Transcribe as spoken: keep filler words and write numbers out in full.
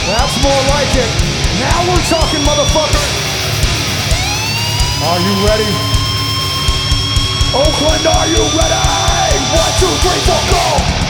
That's more like it. Now we're talking, motherfucker. Are you ready? Oakland, are you ready? One, two, three, four, go!